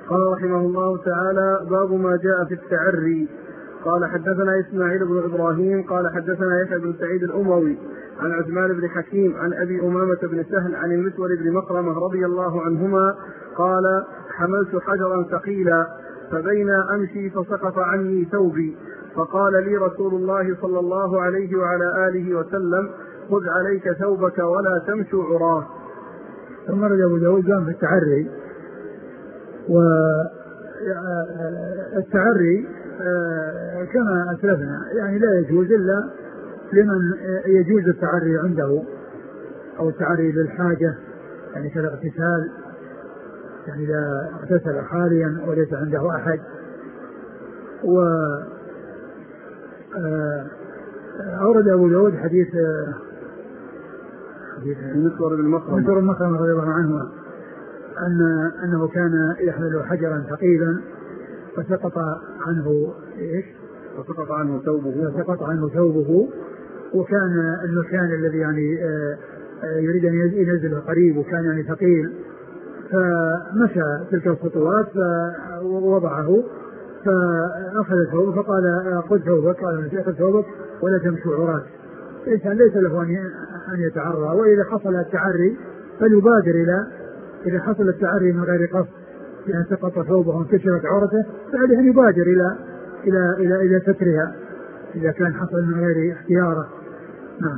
قال رحمه الله تعالى: باب ما جاء في التعري. قال حدثنا إسماعيل بن إبراهيم قال حدثنا يحيى بن سعيد الأموي عن عثمان بن حكيم عن أبي أمامة بن سهل عن المسور بن مخرمة رضي الله عنهما قال: حملت حجرا ثقيلا فبين أمشي فسقط عني ثوبي، فقال لي رسول الله صلى الله عليه وعلى آله وسلم: خذ عليك ثوبك ولا تمشوا عراه. ثم رد أبو داود في التعري. والتعري كما أسلفنا يعني لا يجوز إلا لمن يجوز التعري عنده، أو التعري للحاجة يعني كالاغتسال، يعني إذا اغتسل خاليا وليس عنده أحد. أورد أبو داود حديث المسور بن مخرمة رضي الله عنه أنه كان يحمل حجرا ثقيلا فسقط عنه ثوبه، وكان المكان الذي يعني يريد أن ينزله قريب وكان يعني ثقيل، فمشى تلك الخطوات فوضعه فأخذ ثوبه فقال: خذ ثوبك، قال: أخذ ثوبك ولا تمشوا عراة. الإنسان ليس له أن يتعرى، وإذا حصل التعري فليبادر إذا حصل التعري من غير قصد لأن سقط ثوبه وانكشفت عورته فعليه أن يبادر إلى سترها إذا كان حصل من غير اختياره. نعم.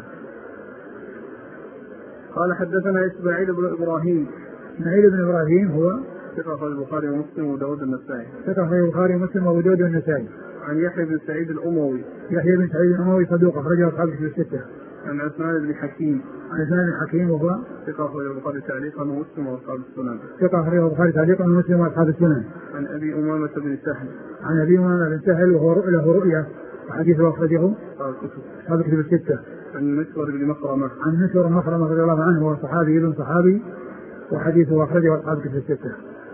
قال حدثنا إسماعيل بن إبراهيم. إسماعيل بن إبراهيم هو ثقة في البخاري ومسلم وداود النسائي. ثقة في البخاري ومسلم وداود النسائي. عن يحيى بن سعيد الأموي. يحيى بن سعيد الأموي صدوق أخرجه أصحاب الكتب الستة. عن عثمان بن حكيم. عثمان بن حكيم وهو ثقة في البخاري تعليقا ومسلم وأصحاب السنن. ثقة في البخاري تعليقا ومسلم وأصحاب السنن. عن أبي أمامة بن سهل. عن أبي أمامة بن سهل وهو له رؤيا وحديثه أخرجه أصحاب الكتب الستة. عن المسور بن مخرمة. عن المسور بن مخرمة رضي الله عنه وهو صحابي ابن صحابي وحديثه أخرجه أصحاب الكتب الستة.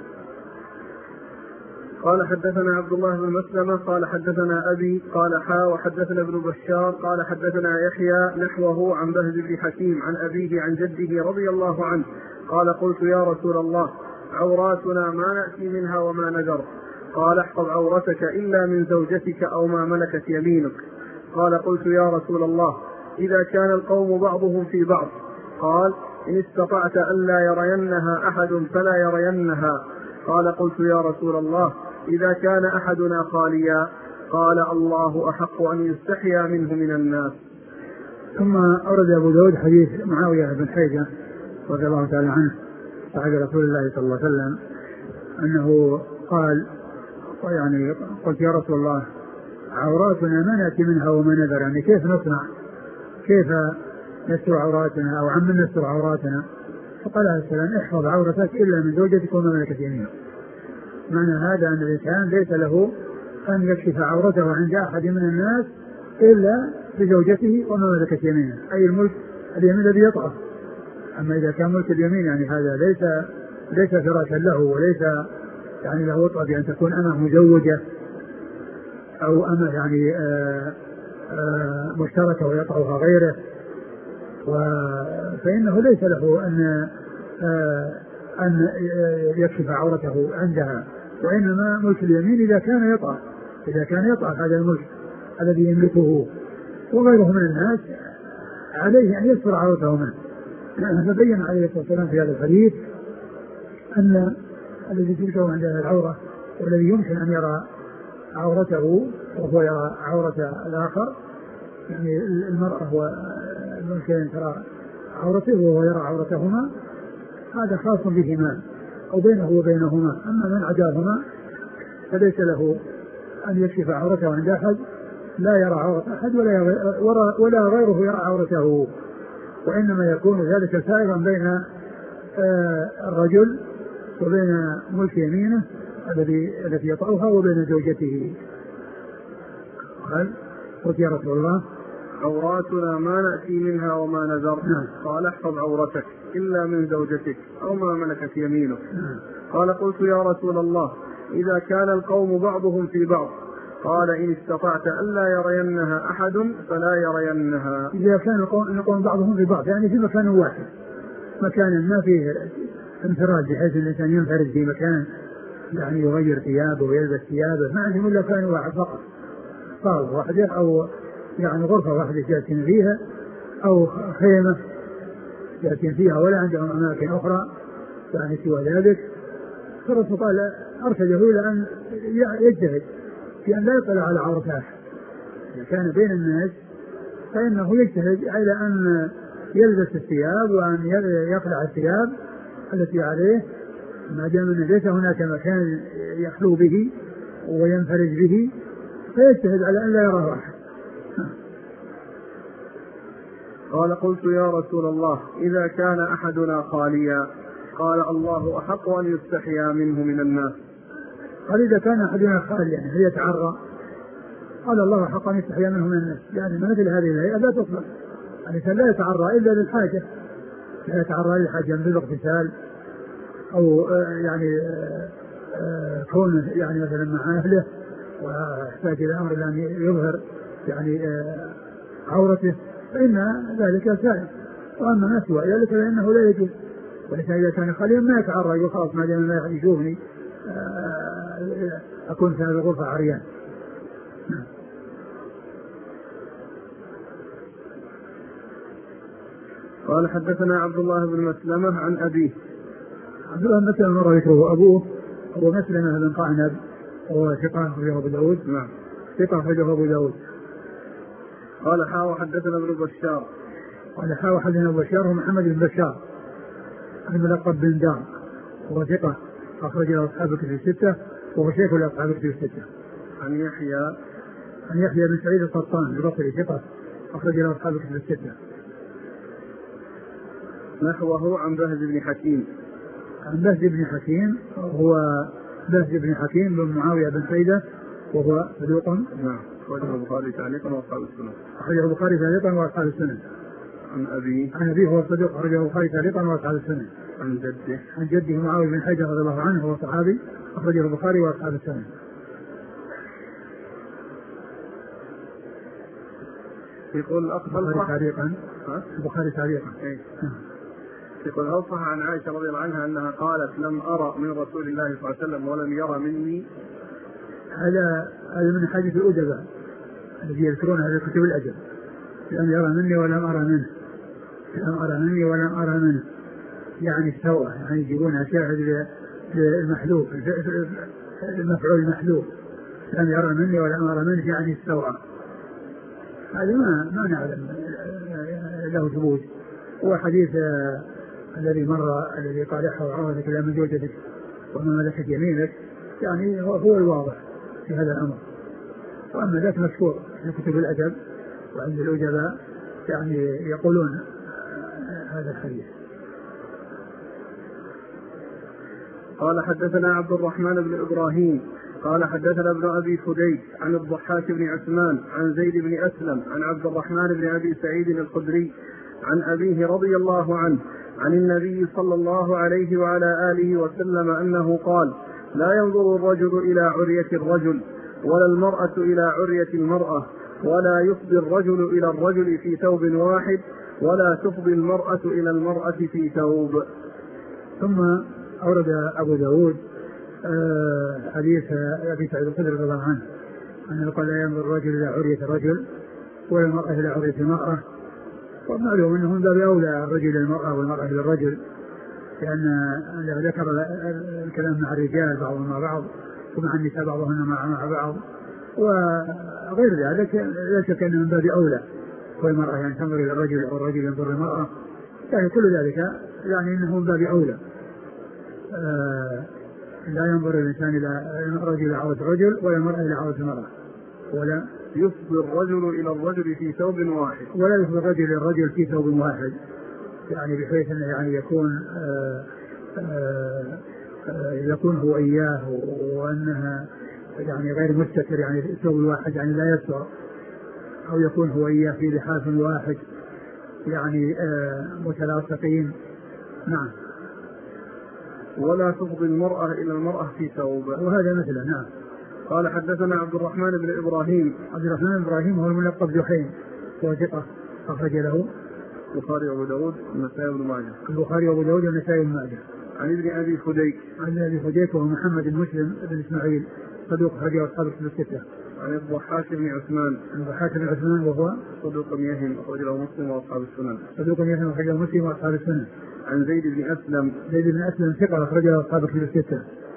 قال حدثنا عبد الله بن مسلمة قال حدثنا أبي قال وحدثنا ابن بشار قال حدثنا يحيى نحوه عن بهز بن حكيم عن أبيه عن جده رضي الله عنه قال: قلت يا رسول الله: عوراتنا ما نأتي منها وما نذر. قال: احفظ عورتك إلا من زوجتك أو ما ملكت يمينك. قال: قلت يا رسول الله: إذا كان القوم بعضهم في بعض. قال: إن استطعت ألا يرينها أحد فلا يرينها. قال: قلت يا رسول الله: إذا كان أحدنا خاليا. قال: الله أحق أن يستحيا منه من الناس. ثم أورد أبو داود حديث معاوية بن حيدة رضي الله تعالى عنه صحابي رسول الله صلى الله عليه وسلم أنه قال: يعني قلت يا رسول الله: عوراتنا ما نأتي منها وما نذر، يعني كيف نصنع، كيف نستر عوراتنا أو عمن نستر عوراتنا؟ فقال عليه السلام: احفظ عورتك إلا من زوجتك وما ملكت يمينك. معنى هذا أن الإنسان ليس له أن يكشف عورته عند أحد من الناس إلا بزوجته وما ملكت يمينه، أي الملك اليمين الذي يطأه. أما إذا كان ملك اليمين يعني هذا ليس فراشا له وليس يعني له وطأ بأن تكون أمه مزوجة أو أمه يعني مشتركة ويطأها غيره، فإنه ليس له أن يكشف عورته عندها، وإنما ملك اليمين إذا كان يطأ هذا الملك الذي يملكه وغيره من الناس عليه أن يستر عورته منه. فبين عليه الصلاة والسلام في هذا الحديث أن الذي تلقه عند العورة والذي يمكن أن يرى عورته وهو يرى عورة الآخر، يعني المرأة هو ممكن أن ترى عورته وهو يرى عورتهما، هذا خاص بهما أو بينه وبينهما. أما من عداهما فليس له أن يكشف عورته عند أحد، لا يرى عورة أحد ولا غيره يرى عورته، وإنما يكون ذلك سائغا بين الرجل وبين ملك يمينه التي يطأها وبين زوجته. قلت يا رسول الله: عوراتنا ما نأتي منها وما نذر. قال: احفظ عورتك إلا من زوجتك أو ما ملكت يمينك. قال: قلت يا رسول الله: إذا كان القوم بعضهم في بعض. قال: إن استطعت ألا يرينها أحد فلا يرينها. إذا كان القوم بعضهم في بعض يعني في مكان واحد، مكان ما فيه انفراد بحيث الإنسان ينفرد في مكان يعني يغير ثيابه ويلبس ثيابه، ما عندهم إلا كان واحد فقط، صالة واحدة أو يعني غرفة واحدة جالسين فيها أو خيمة جالسين فيها، ولا عندهم أماكن أخرى يعني سوى ذلك. فالرسول قال أرشده إلى أن يجتهد في أن لا يطلع على عورة أحد، إذا كان بين الناس فإنه يجتهد على أن يلبس الثياب وأن يخلع الثياب التي عليه، ما دام أن ليس هناك مكان يخلو به وينفرج به، فيجتهد على أن لا يراه أحد. قال قلت يا رسول الله إذا كان أحدنا خاليا؟ قال الله أحق أن يستحيا منه من الناس. قال إذا كان أحدنا خاليا يعني هي يتعرى، قال الله أحق أن يستحيا منه من الناس، يعني مثل هذه الهيئة لا تصلح، يعني لا يتعرى إلا للحاجة، لا يتعرى للحاجة من الاغتسال أو يعني كونه يعني مثلا مع أهله ويحتاج إلى أمر أن يظهر يعني عورته، فإن ذلك سائل. وأما ما سوى ذلك فإنه لا يجوز، ولكن إذا كان خاليا ما يتعرى يقول خلاص ما دام لا يشوفني أكون في هذه الغرفة عريان. قال حدثنا عبد الله بن مسلمة عن أبيه. عبد الله بن مسلمة مرة ذكره أبوه هو مسلمة بن قعنب وهو ثقة أخرجه أبو داود. نعم ثقة أخرجه أبو داود. قال حاء حدثنا ابن بشار. قال حاء حدثنا ابن بشار هو محمد بن بشار الملقب بن دار وهو ثقة أخرج له أصحاب الكتب الستة وهو شيخ لأصحاب الكتب الستة. عن يحيى بن سعيد القطان البصري ثقة أخرج له أصحاب الكتب الستة. نحوه عن بهز بن حكيم. عن بهز بن حكيم هو بهز بن حكيم بن معاوية بن سيدة وهو صدوق. نعم أخرجه البخاري تعليقا وأصحاب السنن. أخرجه البخاري تعليقا وأصحاب السنن. عن أبيه هو صدوق أخرجه البخاري تعليقا وأصحاب السنن. عن جده معاوية بن حيدر رضي الله عنه هو صحابي أخرجه البخاري وأصحاب السنن. يقول البخاري تعليقا. يقول أوصح عن عائشة رضي الله عنها أنها قالت لم أرى من رسول الله صلى الله عليه وسلم ولم يرى مني. هذا من حديث الأدباء الذي يذكرون هذا كتب الأدب، لم يرى مني ولم أرى منه، لم أرى مني ولم أرى منه، يعني السوء، يعني يجيبونها شاهد للمحذوف المفعول المحذوف، لم يرى مني ولم أرى منه يعني السوء. هذا ما نعلم له ثبوت. هو حديث الذي مر الذي قال احفظ عورتك لا من زوجتك وما ملكت يمينك، يعني هو الواضح في هذا الأمر. وأما ذاك مشهور في كتب الأدب وعند الأدباء يعني يقولون هذا الحديث. قال حدثنا عبد الرحمن بن إبراهيم قال حدثنا ابن أبي فديك عن الضحاك بن عثمان عن زيد بن أسلم عن عبد الرحمن بن أبي سعيد الخدري عن أبيه رضي الله عنه عن النبي صلى الله عليه وعلى آله وسلم أنه قال لا ينظر الرجل إلى عرية الرجل ولا المرأة إلى عرية المرأة ولا يفضي الرجل إلى الرجل في ثوب واحد ولا تفضي المرأة إلى المرأة في ثوب. ثم أورد أبو داود حديث أبي سعيد الخدري رضي الله عنه أنه قال لا ينظر الرجل إلى عرية الرجل ولا المرأة إلى عرية المرأة. ومعلوم أنه من باب أولى الرجل إلى المرأة والمرأة إلى الرجل، لأن ذكر الكلام مع الرجال بعضهم مع بعض ومع النساء بعضهن مع بعض وغير ذلك، لا شك أنه من باب أولى والمرأة يعني تنظر إلى الرجل أو الرجل ينظر إلى المرأة، يعني كل ذلك يعني أنه من باب أولى. لا ينظر الإنسان إلى الرجل إلى عورة الرجل ولا المرأة إلى عورة المرأة، ولا يفضي الرجل إلى الرجل في ثوب واحد، ولا يفضي الرجل إلى الرجل في ثوب واحد، يعني بحيث أنه يعني يكون هو إياه وأنها يعني غير مستتر، يعني الثوب الواحد يعني لا يستر، أو يكون هو إياه في لحاف واحد يعني متلاصقين. نعم. ولا تفضي المرأة إلى المرأة في ثوب، وهذا مثله. نعم. قال حدثنا عبد الرحمن بن إبراهيم. عبد الرحمن بن إبراهيم هو الملقب جحيم وهو ثقة أخرج له البخاري وأبو داود والنسائي وابن ماجه. البخاري وأبو داود والنسائي وابن ماجه. عن ابن أبي فديك. عن أبي فديك وهو محمد بن مسلم بن إسماعيل صدوق أخرجه أصحاب الكتب الستة. عن الضحاك بن عثمان. عن الضحاك بن عثمان وهو صدوق يهم أخرجه مسلم وأصحاب السنن. صدوق يهم أخرجه مسلم وأصحاب السنن. عن زيد بن أسلم. زيد بن أسلم ثقة أخرجه أصحاب الكتب الستة.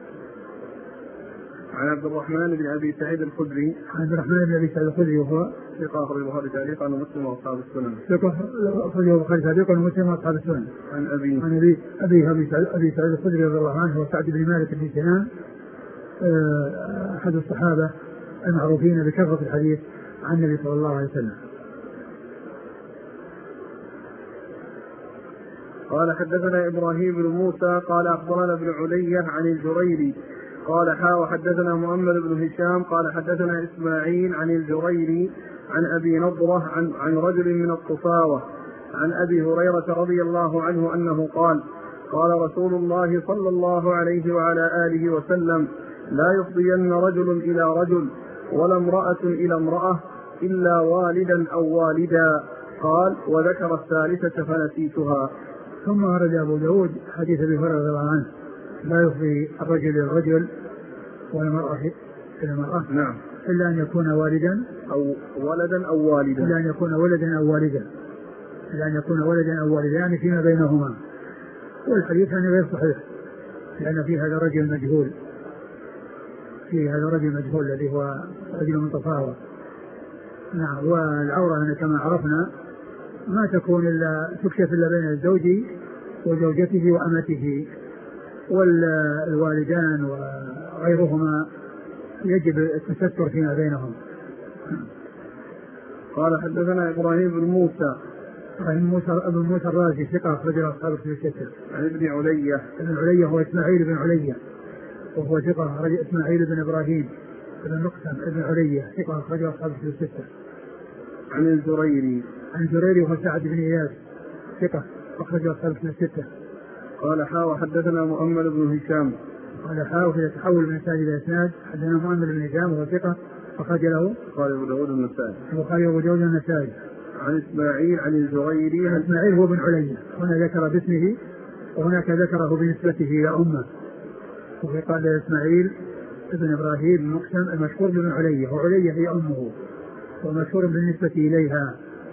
عن عبد الرحمن بن أبي سعيد الخدري. عن عبد الرحمن بن أبي سعيد الخدري وهو ثقة أخرجه البخاري تعليقا ومسلم وأصحاب السنن. ثقة أخرجه البخاري تعليقا ومسلم وأصحاب السنن. عن أبي سعيد الخدري رضي الله عنه وسعد بن مالك بن سنان أحد الصحابة المعروفين بكثرة الحديث عن النبي صلى الله عليه وسلم. قال حدثنا إبراهيم بن موسى قال أخبرنا ابن علية عن الجريري قال وحدثنا مؤمل بن هشام قال حدثنا إسماعيل عن الجريري عن أبي نضرة عن رجل من الطفاوة عن أبي هريرة رضي الله عنه أنه قال قال رسول الله صلى الله عليه وعلى آله وسلم لا يفضين رجل إلى رجل ولا امرأة إلى امرأة إلا والدا أو والدا. قال وذكر الثالثة فنسيتها. ثم ورد أبو داود حديث أبي هريرة رضي الله عنه لا يفضي الرجل إلى الرجل والمرأة إلى المرأة نعم إلا أن يكون والدا أو ولدا أو والدا إلا أن يكون ولدا أو والدا إلا أن يكون ولدا أو والدا يعني فيما بينهما. والحديث يعني غير صحيح لأن في هذا الرجل مجهول الذي هو رجل من طفاوة. نعم. والعورة كما عرفنا ما تكون إلا تكشف إلا بين الزوج وزوجته وأمته، والوالدان وغيرهما يجب التستر فيما بينهم. قال حدثنا إبراهيم بن موسى ابن موسى الرازي ثقة أخرجه أصحاب الكتب الستة. عن ابن علية هو إسماعيل بن علية وهو ثقة أخرج إسماعيل بن إبراهيم بن مقسم ابن علية ثقة أخرجه أصحاب الكتب الستة. عن الجريري وهو سعد بن إياس ثقة أخرجه أصحاب الكتب الستة. قال وحدثنا مؤمل بن هشام قال في تحول من إسناد إلى إسناد حدثنا مؤمل بن هشام وهو ثقة أخرج له البخاري وأبو داود النسائي. عن إسماعيل عن الجريري عن إسماعيل هو بن علية هنا ذكر باسمه وهناك ذكره بنسبته إلى أمه. وفي قال إسماعيل ابن إبراهيم مقسم المشهور بن علية وعلية هي أمه ومشهور بالنسبة إليها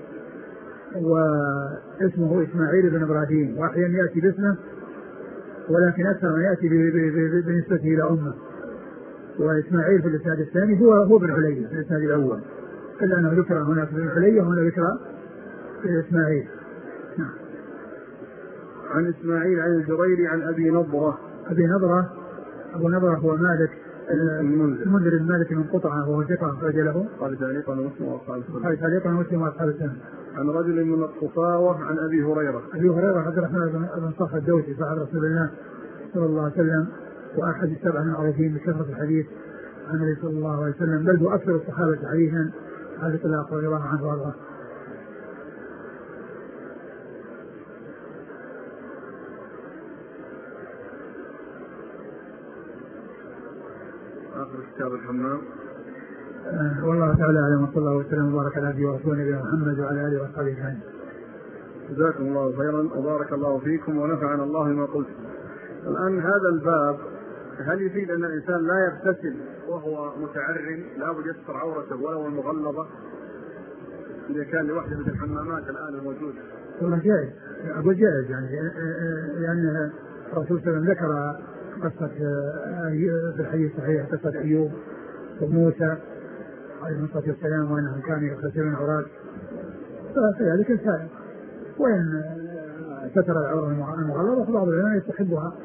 واسمه إسماعيل بن إبراهيم وأحيانا يأتي باسمه ولكن أكثر ما يأتي بنسبته إلى أمه. وإسماعيل في الإسناد الثاني هو بن علية في الإسناد الأول إلا أنه ذكر هناك بن علية وهنا ذكر إسماعيل. عن إسماعيل عن الجريري عن أبي نضرة. أبو نضرة هو مالك المنذر المالك من قطعة وهو ثقة أخرج له قال تعليقا مسلم وأصحاب السنن. عن رجل من الطفاوة عن أبي هريرة عبد الرحمن بن صخر الدوسي صاحب رسول الله صلى الله عليه وسلم وأحد السبع المعروفين بكثرة الحديث عن النبي صلى الله عليه وسلم بل هو أكثر الصحابة حديثا على الإطلاق رضي الله عنه وارضاه. آخر كتاب الحمام. والله تعالى أعلم وصلى الله وسلم وبارك على عبده ورسوله نبينا محمد وعلى آله وصحبه أجمعين. جزاكم الله خيرا وبارك الله فيكم ونفعنا الله ما قلت. الآن هذا الباب هل يفيد أن الإنسان لا يغتسل وهو متعرٍ لا بد يستر عورته ولو المغلظة إذا كان لوحدة من الحمامات الآن الموجودة؟ والله جائز، أقول جائز يعني الرسول صلى الله عليه وسلم ذكر قصة في الحديث الصحيح قصة أيوب وموسى عليه الصلاة والسلام وأنهم كانوا يغتسلون عورات فذلك السائل وإن ستر العورة المغلظة فبعض العلماء يستحبها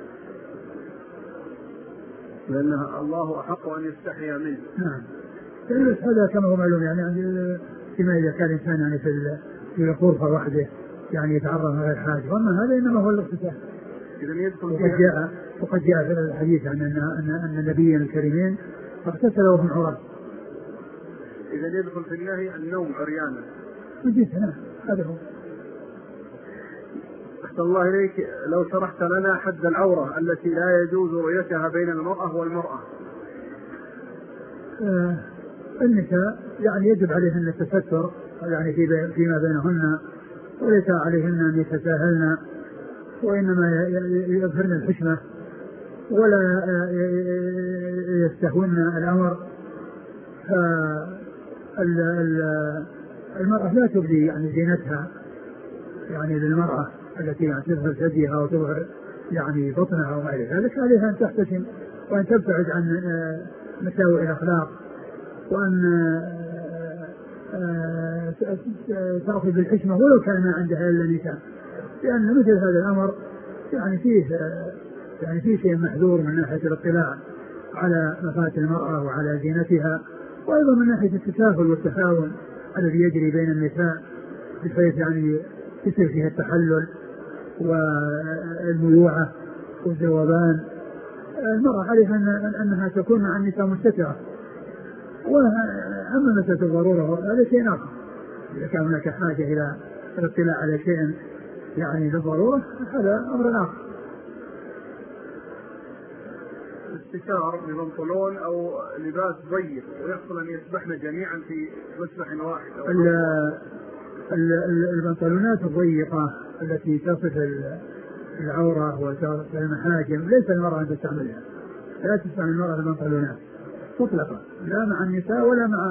لأنها الله أحق أن يستحيا منه. نعم. هذا كما هو معلوم يعني فيما إذا كان الإنسان يعني في غرفة وحده يعني يتعرض من غير حاجة، وأما هذا إنما هو الاغتسال. وقد جاء في الحديث عن أن النبي الكريمين اغتسلوا في العرى. إذا يدخل في النهي النوم عريانا. نعم هذا هو. أحسن الله إليك، لو شرحت لنا حد العورة التي لا يجوز رؤيتها بين المرأة والمرأة. النساء يعني يجب عليهن التستر يعني فيما بينهن وليس عليهن أن يتساهلن وإنما يظهرن الحشمة ولا يستهون الأمر. فالمرأة لا تبدي يعني زينتها يعني للمرأة التي يعني تظهر ثديها وتظهر يعني بطنها وما إلى ذلك، عليها أن تحتشم وأن تبتعد عن مساوئ الأخلاق، وأن تأخذ بالحشمة ولو كان ما عندها إلا نساء، لأن مثل هذا الأمر يعني فيه شيء محذور من ناحية الاطلاع على مفات المرأة وعلى زينتها، وأيضا من ناحية التساهل والتهاون الذي يجري بين النساء بحيث يعني يصير فيها التحلل والميوعة والذوبان. المرأة عليها أنها تكون مع النساء مستترة، وأما مسألة الضرورة هذا شيء آخر، إذا كان هناك حاجة إلى الاطلاع على شيء يعني للضرورة هذا أمر آخر. استشار ببنطلون أو لباس ضيق ويحصل أن يسبحن جميعا في مسبح واحد. البنطلونات الضيقة التي تصف العورة وتصف المحاجم ليس المرأة أن تستعملها، لا تستعمل المرأة البنطلونات مطلقا، لا مع النساء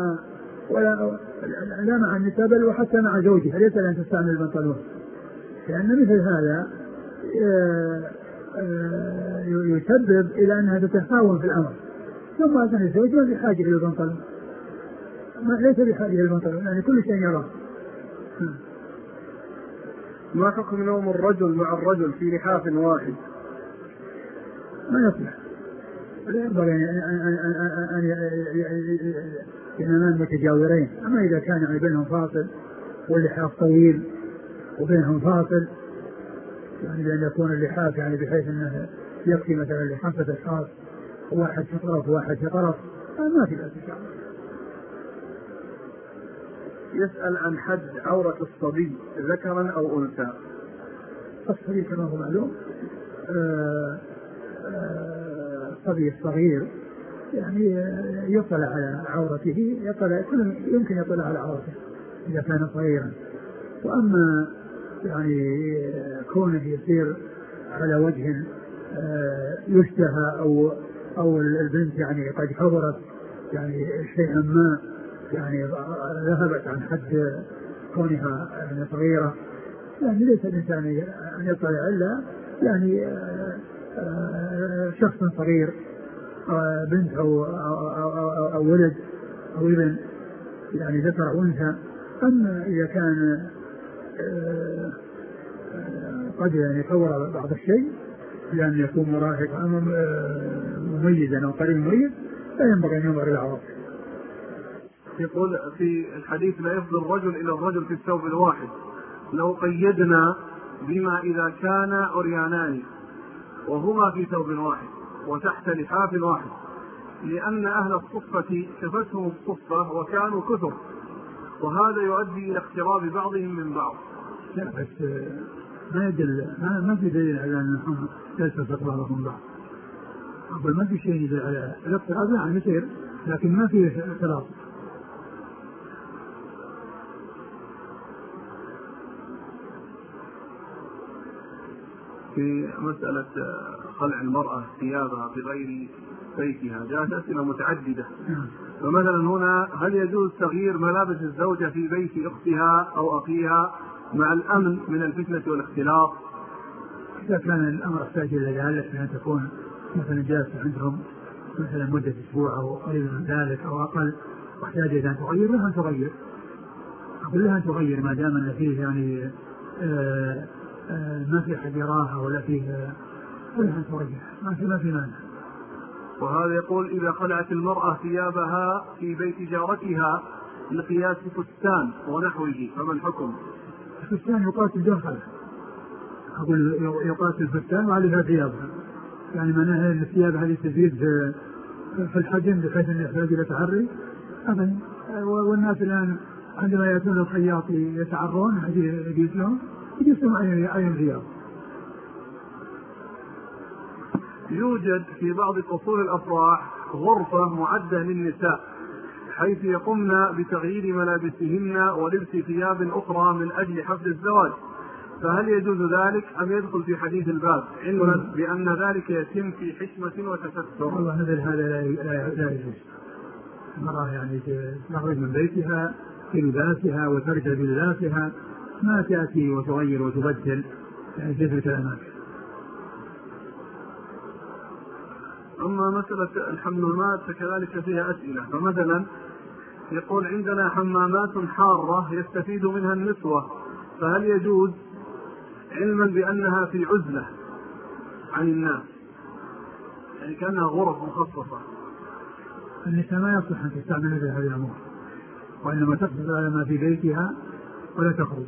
لا مع النساء بل وحتى مع زوجها ليس لأن تستعمل البنطلون، لأن مثل هذا يسبب إلى أنها تتهاون في الأمر. ثم أن الزوج ما بحاجة إلى البنطلون، ليس بحاجة إلى البنطلون، يعني كل شيء يراه. ما حكم نوم الرجل مع الرجل في لحاف واحد؟ ما يصلح، لا ينبغي أن ينامان متجاورين. أما إذا كان يعني بينهم فاصل واللحاف طويل وبينهم فاصل، يعني بأن يكون اللحاف يعني بحيث أنه يكفي مثلا ل5 أشخاص وواحد في طرف وواحد في طرف، ما في بأس إن شاء الله. يسأل عن حد عورة الصبي ذكرا أو أنثى. الصبي كما هو معلوم الصبي الصغير يعني يطلع على عورته، يمكن يطلع على عورته إذا كان صغيرا. وأما يعني كونه يصير على وجه يشتهى أو البنت يعني قد حضرت يعني شيئا ما يعني ذهبت عن حد كونها يعني صغيرة، يعني ليس الإنسان أن يطلع إلا يعني شخص صغير، بنت أو ولد أو ابن يعني ذكر أو أنثى. أما إذا كان قد يعني يطور بعض الشيء لأن يكون مراهق أو مميزا أو قريب مميز لا ينبغي أن ينظر إلى عورته. يقول في الحديث لا يفضل الرجل إلى الرجل في الثوب الواحد، لو قيدنا بما إذا كان عريانان وهما في ثوب واحد وتحت لحاف واحد، لأن أهل الصفة كفتهم الصفة وكانوا كثر، وهذا يؤدي إلى اقتراب بعضهم من بعض. لا بس ما يدل، ما في دليل على أنهم يلتفت بعضهم بعض. أقول ما في شيء يدل على الاقتراب، يعني يصير لكن ما في اختلاط. في مسألة خلع المرأة ثيابها في غير بيتها جاءت أسئلة متعددة. فمثلا هنا هل يجوز تغيير ملابس الزوجة في بيت أختها أو أخيها مع الأمن من الفتنة والاختلاط؟ إذا كان الأمر يحتاج إلى ذلك بأن تكون مثلا جالسة عندهم مثلا مدة أسبوع أو قريب من ذلك أو أقل واحتاج إلى أن تغير لها أن تغير، أقول لها أن تغير ما دام أن فيه يعني ما في حد يراها ولا فيه لها تغير، ما في مانع. وهذا يقول إذا خلعت المرأة ثيابها في بيت جارتها لقياس فستان ونحوه فما الحكم؟ الفستان يقاس بدون خلع، أقول يقاس الفستان وعليها ثيابها، يعني معناها أن الثياب هذه تزيد في الحجم بحيث أن يحتاج إلى تحري أبدا. والناس الآن عندما يأتون الخياط يتعرون يجيز لهم أي ثياب. يوجد في بعض قصور الأفراح غرفة معدة للنساء حيث يقمن بتغيير ملابسهن ولبس ثياب أخرى من أجل حفل الزواج، فهل يجوز ذلك أم يدخل في حديث الباب علما بأن ذلك يتم في حشمة وتستر؟ والله مثل هذا لا يجوز. المرأة يعني تخرج من بيتها في لباسها وترجع بلباسها، ما تأتي وتغير وتبدل يعني في تلك الأماكن. أما مسألة الحمامات فكذلك فيها أسئلة. فمثلا يقول عندنا حمامات حارة يستفيد منها النسوة، فهل يجوز علما بأنها في عزلة عن الناس، يعني كأنها غرف مخصصة؟ النساء ما يصلح أن تستعمل بهذه الأمور، وإنما تقصد على ما في بيتها ولا تخرج.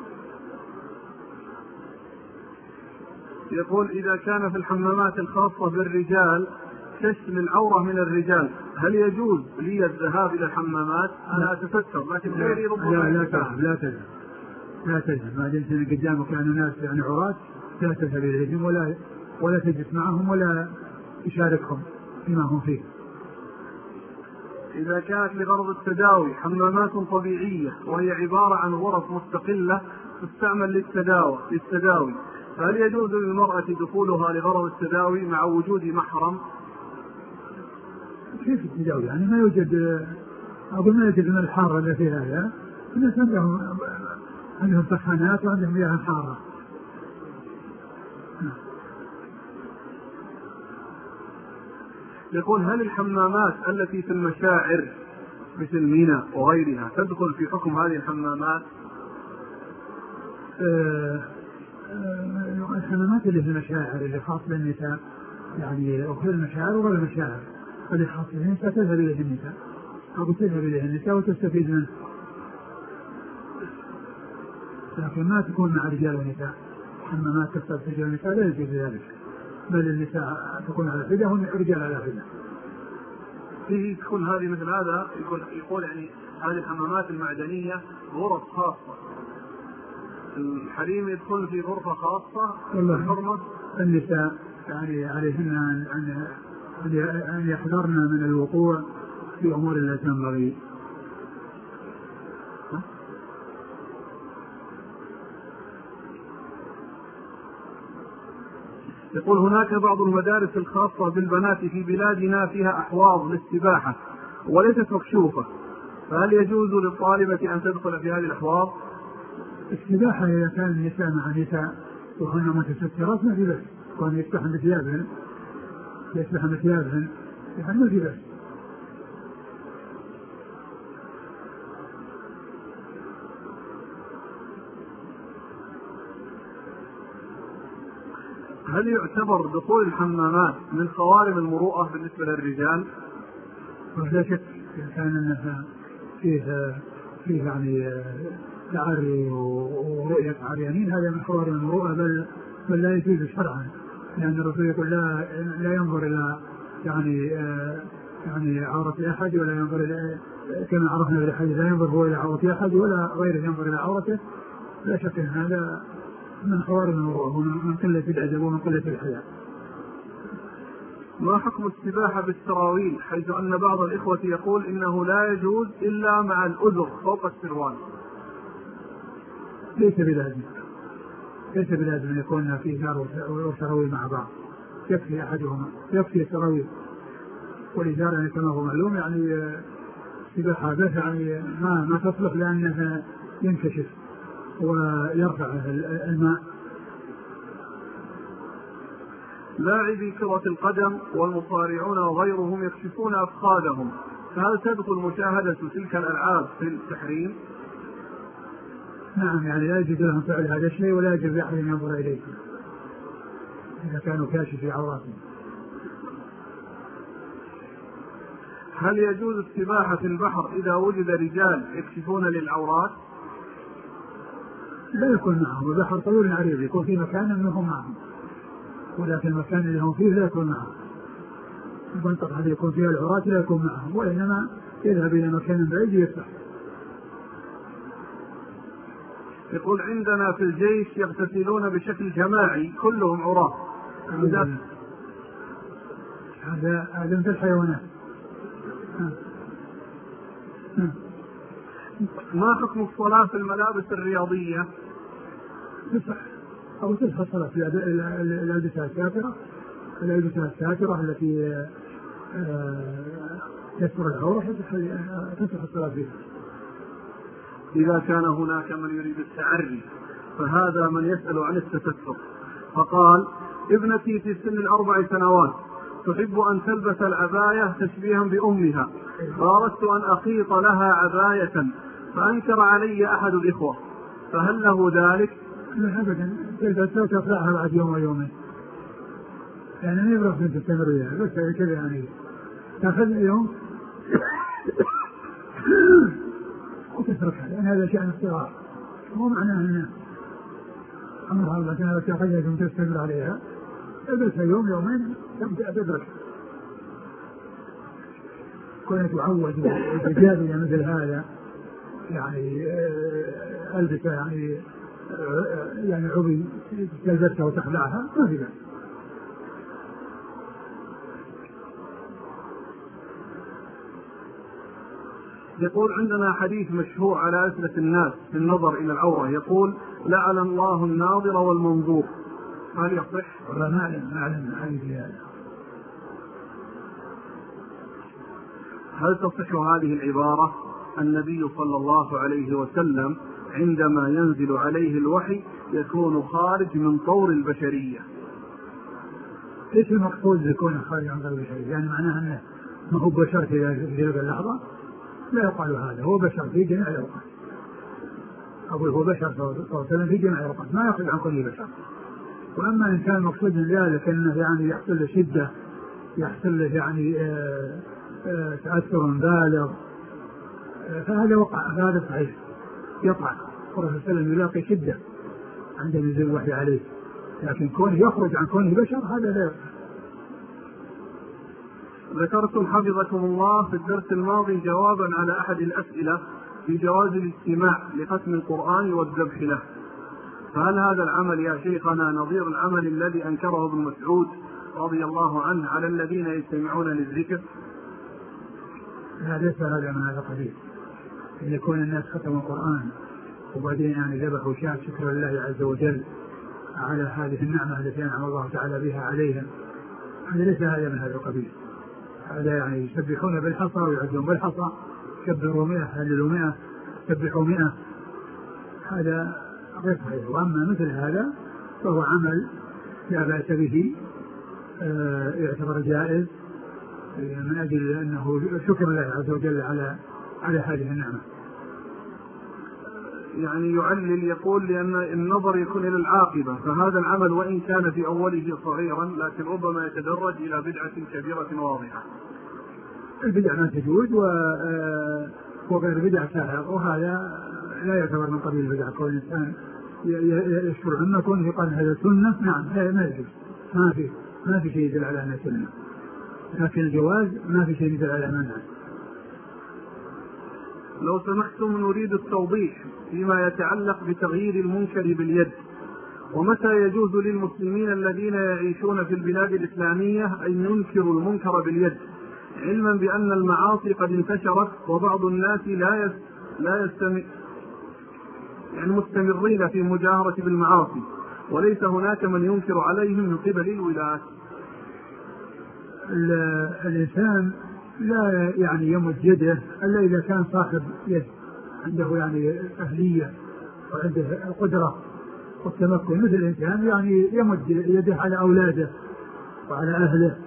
يقول إذا كان في الحمامات الخاصة بالرجال كشف العورة من الرجال، هل يجوز لي الذهاب إلى الحمامات؟ أنا أتستر لكن غيري ربما لا تذهب ما دمت أن قدامك يعني ناس يعني عراة، لا تذهب إليهم ولا تجلس معهم ولا تشاركهم فيما هم فيه. إذا كانت لغرض التداوي حمامات طبيعية وهي عبارة عن غرف مستقلة تستعمل للتداوي، فهل يجوز للمرأة دخولها لغرض التداوي مع وجود محرم؟ كيف التداوي؟ يعني ما يوجد، أقول ما يوجد من الحارة اللي فيها هذا، الناس عندهم سخانات وعندهم مياه حارة. يقول هل الحمامات التي في المشاعر مثل منى وغيرها تدخل في حكم هذه الحمامات؟ الحمامات اللي في المشاعر اللي خاصة بالنساء يعني أخذ المشاعر وغير المشاعر، اللي خاصة بالنساء تذهب إليه النساء أو تذهب إليه النساء وتستفيد منه، لكن ما تكون مع رجال ونساء. حمامات تستفيد رجال ونساء لا يجوز ذلك، بل النساء تكون على حدة والرجال على حدة. فيه تكون هذه مثل هذا يقول يعني هذه الحمامات المعدنية غرف خاصة، الحريم يدخل في غرفة خاصة. والله النساء يعني عليهن أن يحذرن من الوقوع في أمور لا تنبغي. يقول هناك بعض المدارس الخاصة بالبنات في بلادنا فيها أحواض للسباحة وليست مكشوفة، فهل يجوز للطالبة أن تدخل في هذه الأحواض؟ السباحة إذا كان النساء مع نساء وهن متسترات ما في بأس، كون يسبحن بثيابهن يعني ما في بأس. هل يعتبر دخول الحمامات من خوارم المروءة بالنسبة للرجال؟ لا شك إذا كان أنها فيه يعني تعري ورؤية عريانين هذا من خوارم المروءة، بل لا يجوز شرعا، لأن الرسول يقول لا ينظر إلى يعني عورة أحد ولا ينظر إلى، كما عرفنا بالحديث لا ينظر هو إلى عورة أحد ولا غيره ينظر إلى عورته. لا شك أن هذا من خوارم المروءة ومن قلة الأدب ومن قلة الحياء. ما حكم السباحة بالسراويل، حيث أن بعض الإخوة يقول إنه لا يجوز إلا مع الأذر فوق السروال؟ ليس بلازم أن يكون في إزار وسراويل مع بعض، يكفي أحدهما، يكفي السراويل والإزار يعني كما هو معلوم يعني السباحة بس يعني ما تصلح لأنها ينكشف ويرفع الماء. لاعبي كرة القدم والمصارعون وغيرهم يكشفون أفخاذهم، فهل تدخل مشاهدة تلك الألعاب في التحريم؟ نعم، يعني لا يجوز لهم فعل هذا الشيء ولا يجوز لأحد أن ينظر إليه إذا كانوا كاشفي عوراتهم. هل يجوز السباحة في البحر إذا وجد رجال يكشفون للعورات؟ لا يكون معهم، البحر طويل عريض يكون في مكان منهم معهم، ولكن المكان اللي هم فيه لا يكون معهم. المنطقة التي يكون فيها العورات لا يكون معهم، وإنما يذهب إلى مكان بعيد يسبح. يقول عندنا في الجيش يغتسلون بشكل جماعي كلهم عراة. هذا مثل الحيوانات. ما حكم الصلاة في الملابس الرياضية؟ تصح أو تصح الصلاة في الألبسة الساترة التي تستر العورة تصح الصلاة فيها. إذا كان هناك من يريد التعري فهذا من يسأل عن التستر، فقال: ابنتي في سن 4 سنوات تحب أن تلبس العباية تشبيها بأمها، فأردت أن أخيط لها عباية فأنكر علي أحد الإخوة، فهل له ذلك؟ لا أبدا، تلبسها تطلعها بعد يوم ويومين، يعني ما يبرف أن تستمر وياها، بس كذا يعني تأخذ يوم وتتركها، لأن هذا شأن الصغار، مو معناه أن أمرها الله كان تأخذها ثم تستمر عليها، تلبسها يوم يومين ثم تتركها. كونها تعود بجابية مثل هذا يعني ألبسة يعني عبي تلبسها وتخلعها ما في ذلك. يقول: عندنا حديث مشهور على ألسنة الناس في النظر إلى العورة، يقول: لعن الله الناظر والمنظور، هل يصح؟ والله ما أعلم حديث هذا. هل تصح هذه العبارة؟ النبي صلى الله عليه وسلم عندما ينزل عليه الوحي يكون خارج من طور البشرية. ايش المقصود يكون خارج من طور البشرية؟ يعني معناه أنه ما هو بشر في هذه اللحظة؟ لا يقال هذا، هو بشر في جميع الأوقات. أقول هو بشر صلى الله عليه وسلم في جميع الأوقات، ما يخرج عن كل بشر. وأما إن كان المقصود من ذلك أنه يعني يحصل له شدة، يحصل له يعني تأثر بالغ، فهذا وقع، هذا صحيح يقع. الرسول صلى الله عليه وسلم يلاقي شدة عند نزول الوحي عليه، لكن كونه يخرج عن كونه بشر هذا لا يقع. ذكرتم حفظكم الله في الدرس الماضي جوابا على أحد الأسئلة في جواز الاستماع لختم القرآن والذبح له، فهل هذا العمل يا شيخنا نظير العمل الذي أنكره ابن مسعود رضي الله عنه على الذين يستمعون للذكر؟ لا، ليس هذا من هذا القبيل. أن يكون الناس ختموا القرآن وبعدين يعني ذبحوا شاة شكر الله عز وجل على هذه النعمة التي أنعم الله تعالى بها عليهم، هذا ليس هذا من هذا القبيل. هذا يعني يسبحون بالحصى ويعدون بالحصى، كبروا 100 هللوا 100 سبحوا 100، هذا غير صحيح. وأما مثل هذا فهو عمل لا بأس به، يعتبر جائز من أجل أنه شكر الله عز وجل على هذه النعمة. يعني يعلل، يقول لأن النظر يكون إلى العاقبة، فهذا العمل وإن كان في أوله صغيرا لكن ربما يتدرج إلى بدعة كبيرة واضحة. البدع ما تجوز وغير بدع سائغ، وهذا لا يعتبر من قبيل البدع. كون الإنسان يشعر أنه يكون يقال هذا سنة، نعم ما يجوز، ما في شيء يدل على أنها سنة، لكن الجواز ما في شيء يدل على منع. لو سمحتم نريد التوضيح فيما يتعلق بتغيير المنكر باليد، ومتى يجوز للمسلمين الذين يعيشون في البلاد الإسلامية أن ينكروا المنكر باليد، علما بأن المعاصي قد انتشرت وبعض الناس مستمرين في مجاهرة بالمعاصي وليس هناك من ينكر عليهم من قبل الولاة. الإنسان لا يعني يمد يده إلا إذا كان صاحب يد، عنده يعني أهلية وعنده القدرة والتمكن، مثل الإنسان يعني يمد يده على أولاده وعلى أهله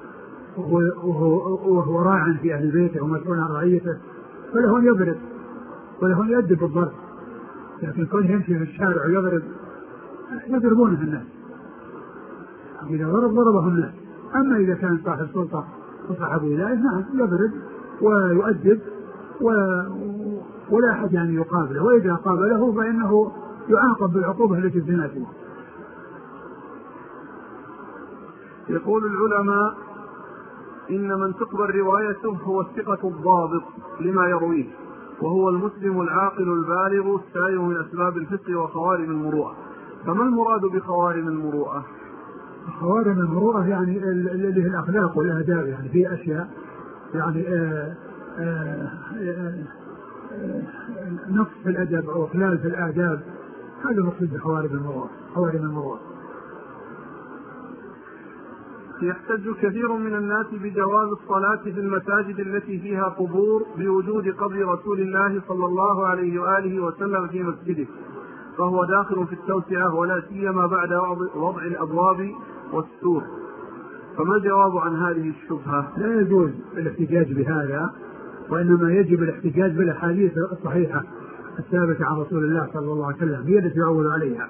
وهو راع في أهل بيته ومسؤول عن رعيته، فله أن يضرب وله أن يؤدب بالضرب. لكن كونه يمشي في الشارع ويضرب يضربونه الناس، إذا ضربه الناس. أما إذا كان صاحب سلطة وصاحب ولاية نعم يضرب ويؤدب ولا أحد يعني يقابله، وإذا قابله فإنه يعاقب بالعقوبة التي تناسبه. يقول العلماء إن من تقبل روايته هو الثقة الضابط لما يرويه، وهو المسلم العاقل البالغ السائر من أسباب الفسق وخوارم المروءة، فما المراد بخوارم المروءة؟ خوارم المروءة يعني اللي هي الأخلاق والآداب، يعني في أشياء يعني نقص في الأدب أو إخلال في الآداب، هذا مقصود بحوارب المروءة. يحتج كثير من الناس بجواز الصلاة في المساجد التي فيها قبور بوجود قبر رسول الله صلى الله عليه وآله وسلم في مسجده، فهو داخل في التوسعة ولا سيما بعد وضع الأبواب والسور، فما الجواب عن هذه الشبهة؟ لا يجوز الاحتجاج بهذا، وإنما يجب الاحتجاج بالأحاديث الصحيحة الثابتة عن رسول الله صلى الله عليه وسلم، هي التي يعول عليها،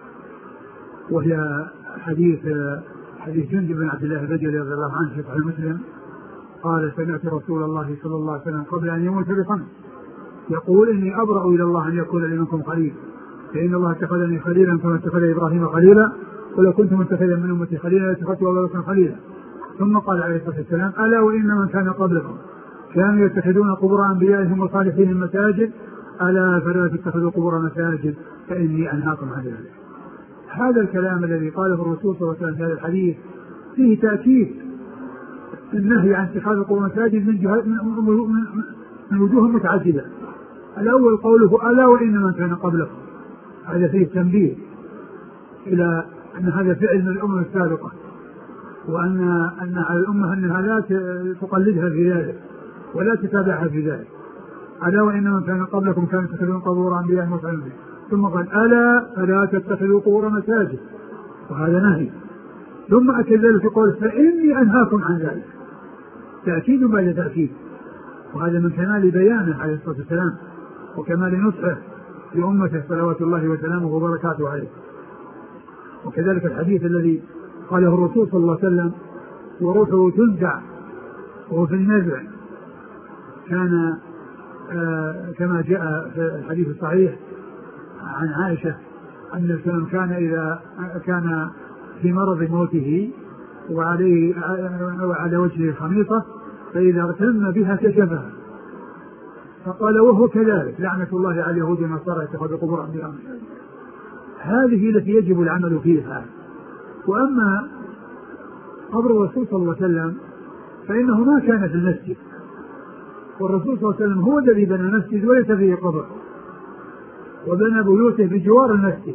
وهي حديث جندب بن عبد الله البجلي رضي الله عنه في صحيح مسلم قال: سمعت رسول الله صلى الله عليه وسلم قبل أن يموت ب5 يقول: إني أبرأ إلى الله أن يكون لي منكم خليل، فإن الله اتخذني خليلا كما اتخذ إبراهيم خليلا، ولو كنت متخذا من أمتي خليلا لاتخذت أبا بكر خليلا. ثم قال عليه الصلاة والسلام: ألا وإن من كان قبلكم كانوا يتخذون قبور أنبيائهم وصالحين مساجد، ألا فلا تتخذوا قبور مساجد فإني أنهاكم عن ذلك. هذا الكلام الذي قاله الرسول صلى الله عليه وسلم في هذا الحديث فيه تأكيد النهي عن اتخاذ قبور مساجد من وجوه متعددة. الأول قوله: ألا وإن من كان قبلكم، هذا فيه تنبيه إلى أن هذا فعل من الأمم السابقة، وأن على الأمة أنها لا تقلدها في ذلك ولا تتابعها في ذلك. ألا وإن من كان قبلكم كانوا يتخذون قبور أنبيائهم وصالحين، ثم قال: ألا فلا تتخذوا قبور مساجد، وهذا نهي. ثم أكد ذلك قول: فإني أنهاكم عن ذلك، تأكيد بعد تأكيد، وهذا من كمال بيانه عليه الصلاة والسلام وكمال نصحه لأمته صلوات الله وسلامه وبركاته عليه. وكذلك الحديث الذي قاله الرسول صلى الله عليه وسلم: وروحه تنزع وهو في النزع، كان كما جاء في الحديث الصحيح عن عائشة أن السلام كان إذا كان في مرض موته وعلى وجهه خميصة، فإذا اغتم بها كشفها، فقال: وهو كذلك لعنة الله على اليهود والنصارى اتخذوا قبور أنبيائهم. هذه التي يجب العمل فيها. وأما قبر الرسول صلى الله عليه وسلم فإنه ما كان في المسجد، والرسول صلى الله عليه وسلم هو الذي بنى المسجد وليس فيه قبر، وبنى بيوته بجوار المسجد،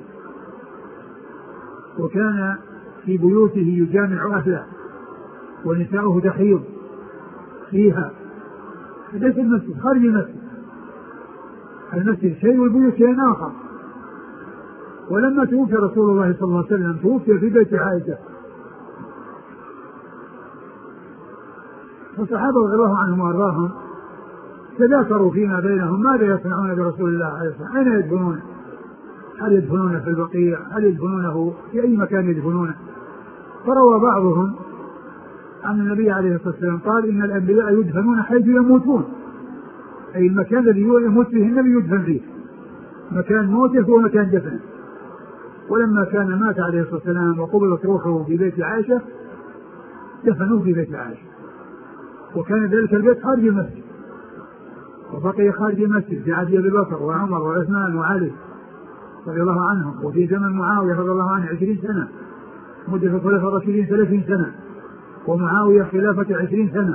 وكان في بيوته يجامع أهله ونساؤه تحيض فيها، ليس المسجد، خارج المسجد. المسجد شيء والبيوت شيء آخر. ولما توفي رسول الله صلى الله عليه وسلم توفي في بيت عائشة، فالصحابة رضي الله عنهم وأرضاهم تذاكروا فيما بينهم ماذا يصنعون برسول الله عليه الصلاة والسلام، أين يدفنونه؟ هل يدفنونه في البقيع؟ هل يدفنونه في أي مكان يدفنونه؟ فروى بعضهم أن النبي عليه الصلاة والسلام قال: إن الأنبياء يدفنون حيث يموتون، أي المكان الذي يموت فيه النبي يدفن فيه، مكان موته هو مكان دفنه. ولما كان مات عليه الصلاة والسلام وقبلت روحه في بيت عائشة دفنوه في بيت عائشة، وكان ذلك البيت خارج المسجد، وبقي خارج المسجد في عهد أبي بكر وعمر وعثمان وعلي رضي الله عنهم، وفي زمن معاوية رضي الله عنه 20 سنة، مدة الخلفاء الراشدين 30 سنة، ومعاوية خلافة 20 سنة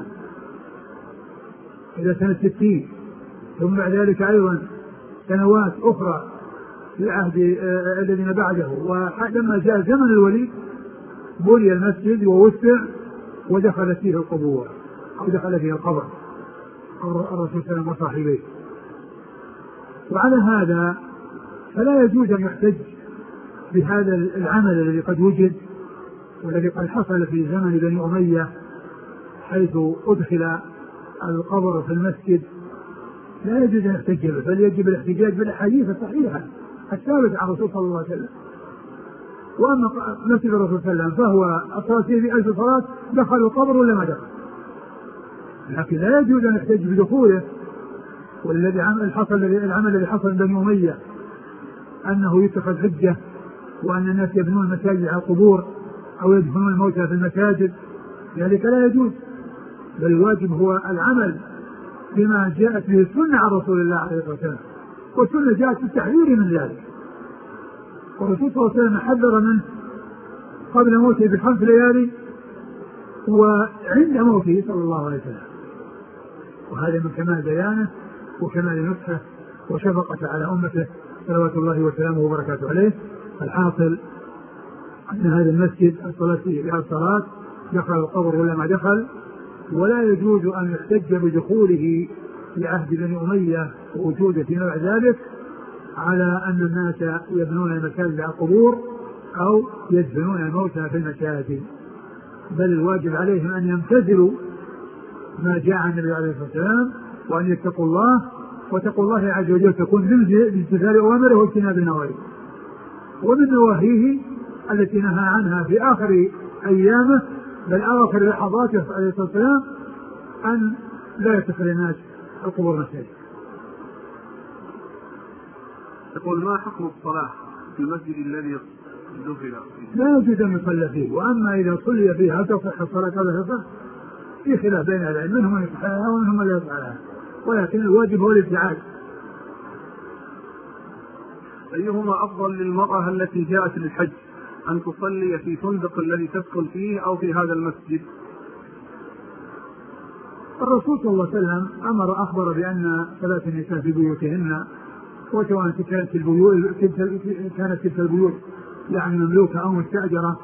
إلى سنة 60، ثم بعد ذلك أيضا سنوات أخرى في عهد الذين بعده. ولما جاء زمن الوليد بني المسجد ووسع ودخلت فيه القبور أو دخل فيه القبر الرسول صلى الله عليه وسلم وصاحبيه. وعلى هذا فلا يجوز أن يحتج بهذا العمل الذي قد وجد والذي قد حصل في زمن بني أمية، حيث أدخل القبر في المسجد. لا يجوز أن يحتج به، بل يجب الاحتجاج بالأحاديث الصحيحة الثابتة عن الرسول صلى الله عليه وسلم. وأما مسجد الرسول صلى الله عليه وسلم فهو الصلاة في 1000 صلاة، دخل القبر ولا ما دخل، لكن لا يجوز أن يحتج بدخوله. والذي العمل الذي حصل بني أمية أنه يتخذ حجة، وأن الناس يبنون المساجد على القبور أو يدفنون الموتى في المساجد، ذلك لا يجوز، بل الواجب هو العمل بما جاءت به السنة عن رسول الله عليه الصلاة والسلام، والسنة جاءت بالتحذير من ذلك. والرسول صلى الله عليه وسلم حذر منه قبل موته ب5 ليالي وعند موته صلى الله عليه وسلم، وهذا من كمال بيانه وكمال نصحه وشفقته على أمته صلوات الله وسلامه وبركاته عليه. الحاصل أن هذا المسجد الصلاة فيه الصلاة دخل القبر ولا ما دخل، ولا يجوز أن يحتج بدخوله لعهد بني أمية ووجوده فيما بعد ذلك على أن الناس يبنون المساجد على القبور أو يدفنون الموتى في المساجد، بل الواجب عليهم أن يمتثلوا ما جاء عن النبي عليه الصلاة والسلام، وأن يتقوا الله، وتقوا الله عز وجل تكون بامتثال أوامره واجتناب نواهيه، ومن نواهيه التي نهى عنها في آخر أيامه بل آخر لحظاته عليه الصلاة والسلام أن لا يتخذ الناس القبور مساجد. يقول: ما حكم الصلاة في المسجد الذي دفن فيه؟ لا يجوز أن يصلى فيه، وأما إذا صلي فيه هل تصح الصلاة أو لا تصح في خلاف بين العلم، منهم من يفعلها ومنهم من لا يفعلها، ولكن الواجب هو الابتعاد. أيهما أفضل للمرأة التي جاءت للحج، أن تصلي في فندق الذي تسكن فيه أو في هذا المسجد؟ الرسول صلى الله عليه وسلم أخبر بأن صلاة النساء في بيوتهن، وسواء كانت تلك البيوت يعني مملوكة أو مستأجرة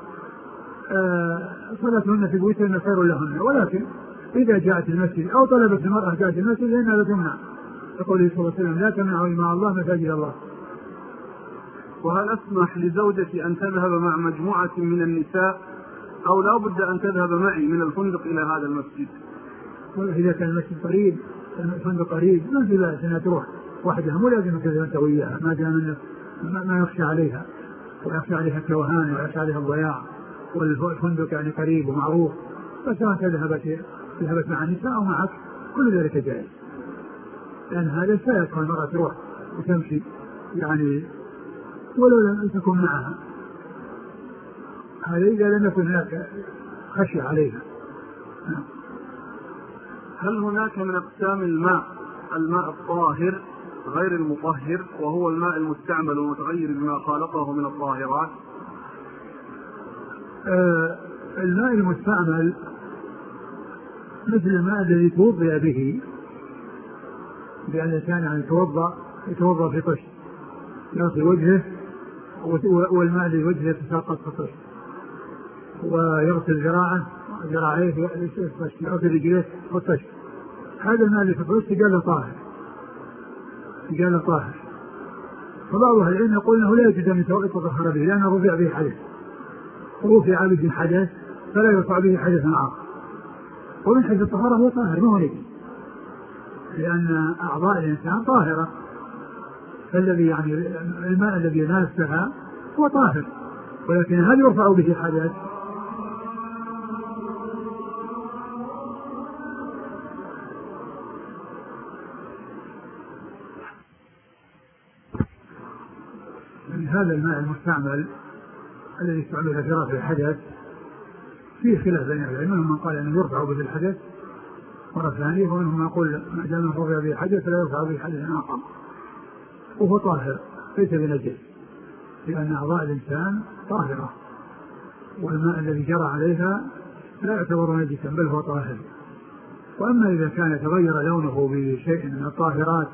صلاتهن في بيوتهن خير لهن، ولكن إذا جاءت المسجد أو طلبت المرأة جاءت المسجد لأنها لا تمنع، يقول صلى الله عليه وسلم: لا تمنعوا مع الله مساجد الله. وهل أسمح لزوجتي أن تذهب مع مجموعة من النساء أو لا بد أن تذهب معي من الفندق إلى هذا المسجد؟ إذا كان المسجد قريب، الفندق قريب، ما في بأس أنها تروح وحدها، مو لازم تذهب أنت وياها، ما دام ما يخشى عليها ويخشى عليها التوهان ويخشى عليها الضياع، والفندق يعني قريب ومعروف، فسواء ذهبت مع النساء أو معك كل ذلك جائز، لأن هذا سيكون المرأة تروح وتمشي يعني ولو لم تكن معها، هذا إذا لم يكن هناك خشية عليها. هل هناك من أقسام الماء الطاهر غير المطهر وهو الماء المستعمل ومتغير بما خالقه من الطاهرات؟ الماء المستعمل مثل الماء الذي توضأ به، بأن الإنسان يعني يتوضأ في طشت يغسل وجهه، والماء الذي وجهه يتساقط في الطشت، ويغسل ذراعيه يغسل رجليه في الطشت، هذا الماء اللي في الطشت قال طاهر. فبعض أهل العلم يقول انه لا يجوز ان يتطهر به لانه رفع به حدث، رفع به حدث فلا يرفع به حدث آخر، ومن حيث الطهارة هو طاهر ما هو نجس، لأن أعضاء الإنسان طاهرة، فالذي يعني الماء الذي يناسها هو طاهر، ولكن هل يرفع به حدث؟ هذا الماء المستعمل الذي يستعمل في رفع الحدث فيه خلاف بين العلماء، منهم من قال انه يرفع به الحدث مرة ثانية، ومنهم من يقول ما دام رفع به الحدث فلا يرفع به حدث آخر، وهو طاهر ليس بنجس، لأن أعضاء الإنسان طاهرة، والماء الذي جرى عليها لا يعتبر نجسا بل هو طاهر. وأما إذا كان تغير لونه بشيء من الطاهرات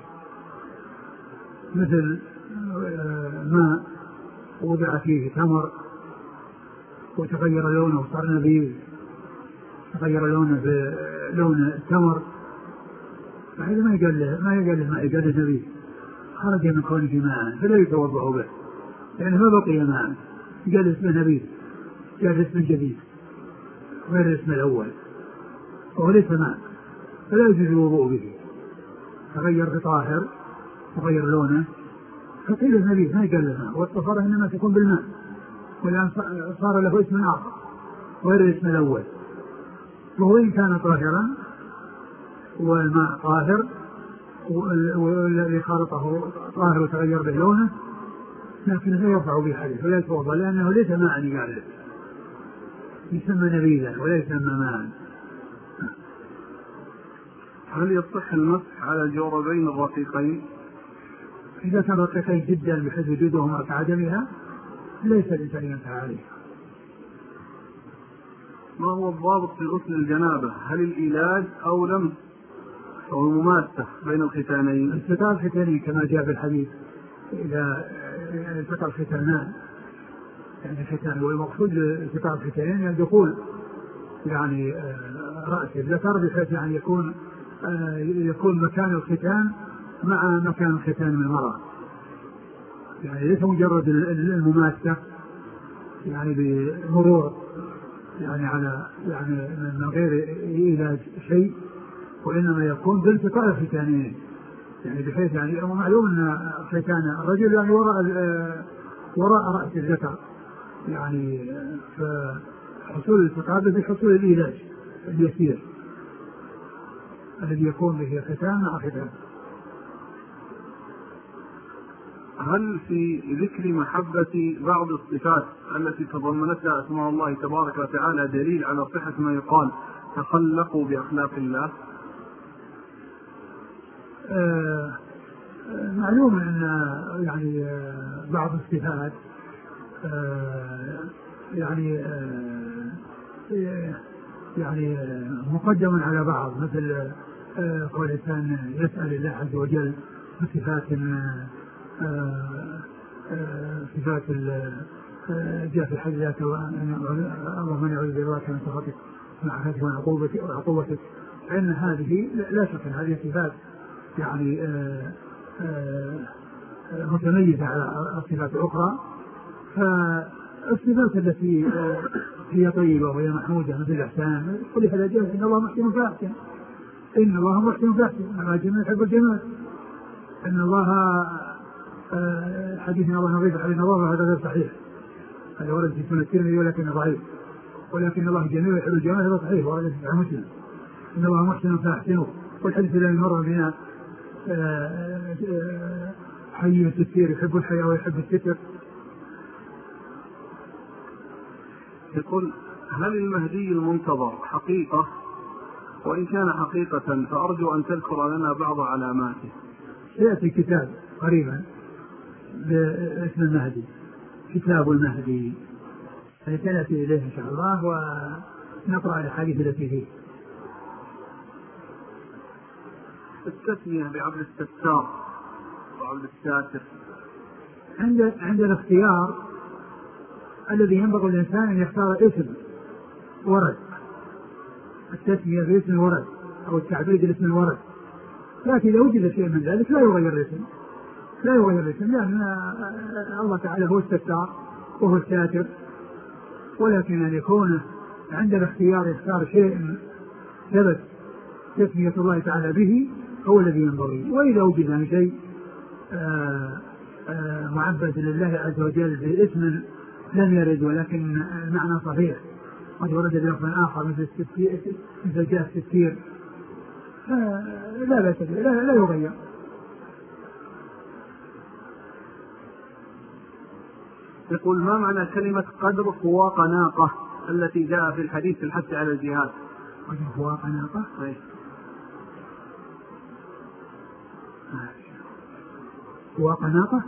مثل ماء وضع فيه تمر وتغير لونه وصار نبيذ، تغير لونه بلون التمر، فهذا ما يقال له ماء، يقال له نبيذ، خرج من كونه ماء فلا يتوضأ به، لأنه ما بقي ماء، قال اسمه نبيذ، قال اسمه جديد غير الاسم الأول، وهو ليس ماء فلا يجوز الوضوء به، تغير بطاهر تغير لونه فقيل النبي ما يقال له ماء، والطهارة إنما تكون بالماء، والآن صار له اسم آخر غير الاسم الأول، وهو إن كان طاهرا والماء طاهر والذي خالطه طاهر وتغير به لونه، لكن لا يرفع به حدث ولا يتوضأ، لأنه ليس ماء قال له، يسمى نبيذا ولا يسمى ماء. هل يصح المسح على الجوربين الرقيقين؟ إذا كان رقيقين جدا بحيث وجودهما كعدمها ليس الإنسان ينفع عليه. ما هو الضابط في غسل الجنابة؟ هل الإيلاج أو لمس أو المماسة بين الختانين؟ التقاء الختانين كما جاء في الحديث، إذا التقى الختانان يعني الختان. والمقصود التقاء الختانين يعني دخول يعني رأس الذكر بحيث يعني يكون مكان الختان مع مكان الختان من المرأة، يعني ليس مجرد المماسة يعني بمرور يعني على يعني من غير علاج شيء، وإنما يكون بالتقاء الختانين يعني بحيث يعني معلوم أن ختان الرجل يعني وراء رأس الذكر، يعني فحصول الالتقاء بحصول العلاج اليسير الذي يكون به ختان مع ختان. هل في ذكر محبة بعض الصفات التي تضمنتها أسماء الله تبارك وتعالى دليل على صحة ما يقال تخلقوا بأخلاق الله؟ معلوم أن يعني بعض الصفات يعني مقدم على بعض، مثل قول الإنسان يسأل الله عز وجل بصفات صفات جاء في الحديث اللهم من يعوذ برضاك من سخطك من عافيتك وعقوبتك، فإن هذه لا شك أن هذه صفات يعني متميزة على الصفات الأخرى. فالصفات التي هي طيبة وهي محمودة مثل الإحسان، كل هذا جاء إن الله محسن فأحسن، إن الله محسن فأحسن، أما الجميل يحب الجمال، إن الله حديث الله نظيف على النظافة هذا غير صحيح، هذا ورد في سنة الترمذي ولكن ضعيف، ولكن الله جميل يحب الجمال هذا صحيح وهذا في مسلم، إن الله محسن فأحسنه. والحديث الذي مر بنا حي الستير يحب الحياة ويحب الستر. يقول هل المهدي المنتظر حقيقة؟ وإن كان حقيقة فأرجو أن تذكر لنا بعض علاماته. سيأتي كتاب قريبا باسم المهدي، كتاب المهدي سنأتي إليه إن شاء الله ونقرأ الحديث التي فيه. التسمية بعبد الستار وعبد الساتر عند الاختيار الذي ينبغي الإنسان أن يختار اسم ورد، التسمية باسم الورد أو التعبير باسم الورد، لكن إذا وجد شيء من ذلك لا يغير الاسم، لأن الله تعالى هو الستار وهو الساتر، ولكن أن يكون عند الاختيار يختار شيء ثبت تسمية الله تعالى به هو الذي ينبغي. وإذا وجد عن شيء معبد لله عز وجل باسم لم يرد ولكن المعنى صحيح قد ورد بلفظ آخر مثل جاء الستير لا يغير. يقول ما معنى كلمة قدر فواق ناقة التي جاء في الحديث في الحث على الجهاد؟ قدر فواق ناقة فواق ناقة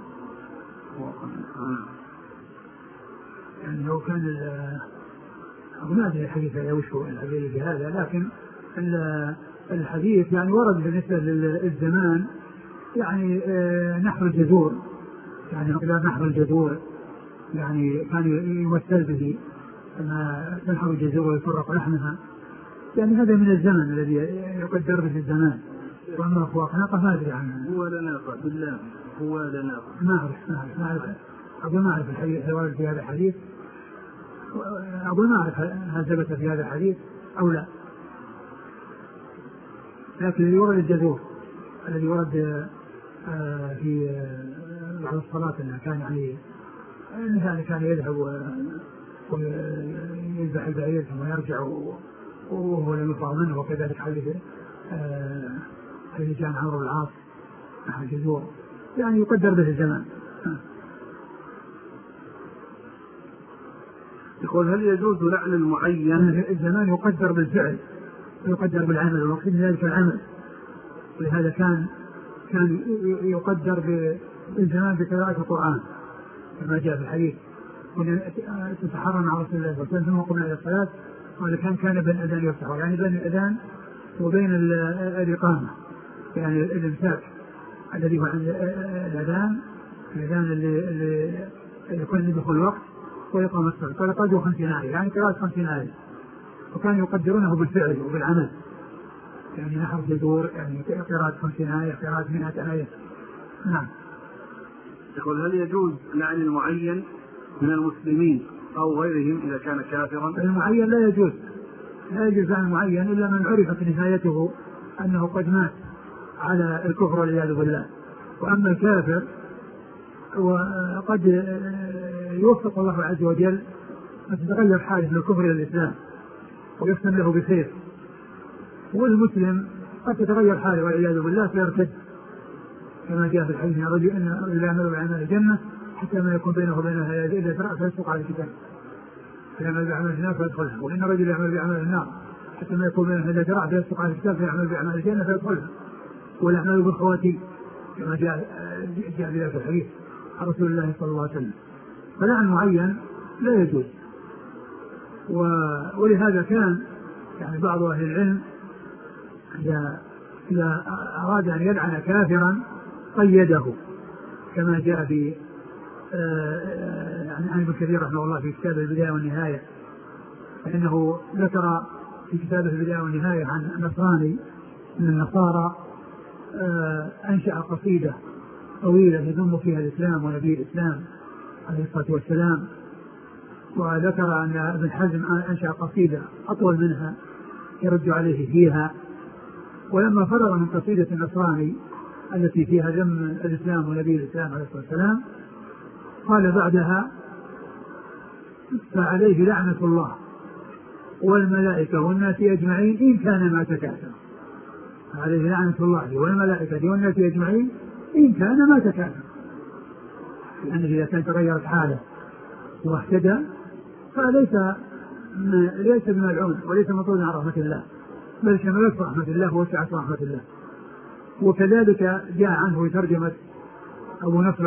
يعني لو كان ما أدري الحديث هذا وش هو الحديث بهذا، لكن الحديث يعني ورد بالنسبة للزمان يعني نحر الجذور، يعني نحر الجذور يعني كان يمثل به أن تنحر الجذور ويفرق لحمها، يعني هذا من الزمن الذي يقدر به الزمان. وأما فواق ناقة ما أدري عنها. هو لناقة بالله هو لناقة ما أعرف أقول ما أعرف الحديث الوارد في هذا الحديث، أقول ما أعرف هل ثبت في هذا الحديث أو لا، لكن الذي ورد الجذور الذي ورد في بعد الصلاة أنه كان يعني الإنسان كان يذهب ويذبح البعير ثم يرجع وهو لم يفرغ منه، وكذلك حديث كان عمرو بن العاص أحد الجذور يعني يقدر به الزمان. يقول هل يجوز لعن المعين؟ الزمان يقدر بالفعل ويقدر بالعمل، ومقصود ذلك العمل، ولهذا كان يقدر بالزمان بقراءة القرآن كما جاء في الحديث تتحرى مع رسول الله صلى الله عليه وسلم ثم قمنا إلى الصلاة، ولكن كان بين الأذان يفتح، يعني بين الأذان وبين الإقامة يعني الإمساك الذي هو عند الأذان اللي يكون دخول الوقت وإقام الصلاة. قال قدوا 50 آية يعني قراءة 50 آية، وكانوا يقدرونه بالفعل وبالعمل، يعني نحو صدور يعني قراءة 50 آية، قراءة 100 آية. نعم. يقول هل يجوز لعن المعين من المسلمين أو غيرهم إذا كان كافرا؟ المعين لا يجوز، لا يجوز لعن المعين إلا من عرفت نهايته أنه قد مات على الكفر والعياذ بالله. وأما الكافر وقد يوفق الله عز وجل أن تتغير حاله من الكفر إلى الإسلام ويختم له بخير، والمسلم قد تتغير حاله والعياذ بالله فيرتد، كما جاء في الحديث: رجل إن الرجل يعمل بعمل الجنة حتى ما يكون بينه وبينها إلا ذراع فيسبق على الكتاب، فيعمل بعمل النار فيدخلها، وإن الرجل يعمل بعمل النار حتى ما يكون بينها إلا ذراع فيسبق على الكتاب فيعمل بعمل الجنة فيدخلها، والأعمال بالخواتيم، كما جاء في الحديث عن رسول الله صلى الله عليه وسلم. فلعن معين لا يجوز. ولهذا كان يعني بعض أهل العلم إذا أراد أن يلعن كافرا قيده، كما جاء في عن ابن كثير رحمه الله في كتاب البداية والنهاية، فإنه ذكر في كتابه البداية والنهاية عن نصراني من النصارى أنشأ قصيدة طويلة يذم فيها الإسلام ونبي الإسلام عليه الصلاة والسلام، وذكر أن ابن حزم أنشأ قصيدة أطول منها يرد عليه فيها. ولما فرغ من قصيدة النصراني التي فيها ذم الإسلام ونبي الإسلام عليه الصلاة والسلام قال بعدها: فعليه لعنة الله والملائكة والناس أجمعين إن كان ما تكاثر. عليه لعنة الله والملائكة والناس أجمعين إن كان ما تكاثر، لأنه إذا كان تغيرت حاله واهتدى فليس بملعون وليس مطرودا عن رحمة الله، بل شملت رحمة الله ووسعت رحمة الله. وكذلك جاء عنه في ترجمة أبو نصر